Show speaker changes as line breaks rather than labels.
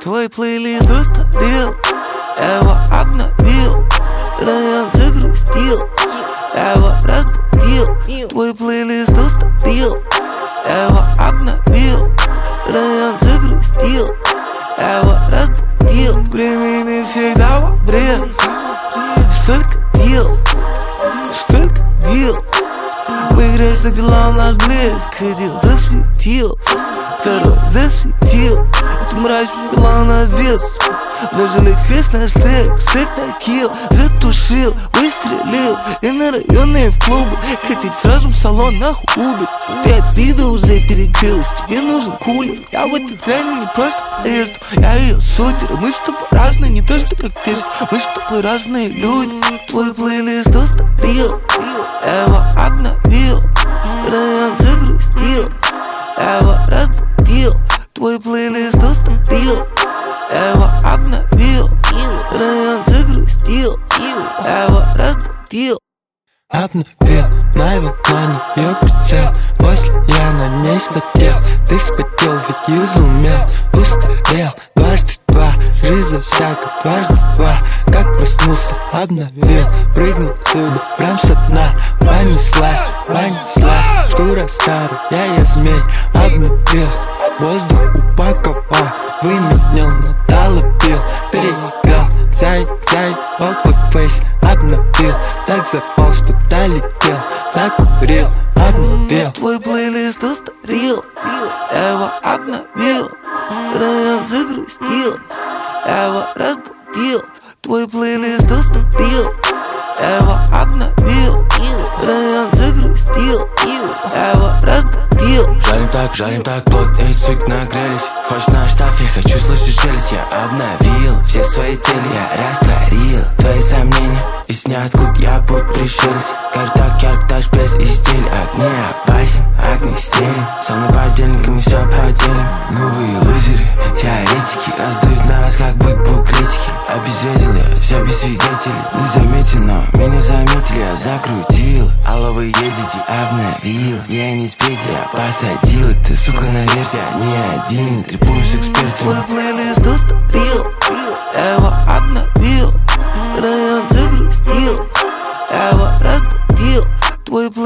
Твой плейлист устарел, я его обновил. Район загрустил, я его разбудил. Твой плейлист устарел, я его обновил. Район загрустил, я его разбудил. Времени всегда в обрез. Столько дел. Мы грешны дела, наш блеск один засветил. Второй засветил. Это мрачные дела нас детства. Нажили хрест наш стек на килл. Затушил, выстрелил. И на районе в клубы. Хотеть сразу в салон нахуй убит. Ты от вида уже перекрылась. Тебе нужен кулер. Я в этой дряни не просто поезду. Я ее сутер. Мы с тобой разные, не то что как тест. Мы с тобой разные люди. Твой плейлист устарел, я его обновил. Район загрустил, я его разбудил. Твой плейлист устарел, я его обновил. Район загрустил, я его разбудил.
Обновил, навел на нее прицел. После я на ней спотел. Ты вспотел, ведь юзал мел. Устарел, дважды два. Жизнь за всяко, дважды два. Как проснулся, обновил. Прыгнул сюда, прям со дна. Понеслась. Шкура старая, я змей. Обновил, воздух упаковал. Выменял, надолбил. Переиграл, зай, all my face. Обновил, так запал, что долетел. Так курил, обновил.
Твой плейлист устарел, я его обновил. Район загрустил, я его разбудил. Твой плейлист устарел, я его обновил. Район загрустил, я его разбудил.
Жарим так, плотные суки нагрелись. Хочешь наш штаф, я хочу слышать шелест. Я обновил все свои цели, я растворил твои сомнения. Из ниоткуда я будь пришелец. Каждый так ярко, так без изделий. Огни опасен, огнестрелен. Со мной подельниками все поделим. Новые лузеры, теоретики раздают на раз, как будь буклетики. Обезвредил я все без свидетелей. Не заметен, но меня заметили. Я закрутил, алло, вы едете, обновил. Я не спеть, я посадил. Ты, сука, наверх, я не один. Трепуюсь экспертом.
Твой плейлист устарел, я его обновил. Район загрустил, я его разбудил. Твой плейлист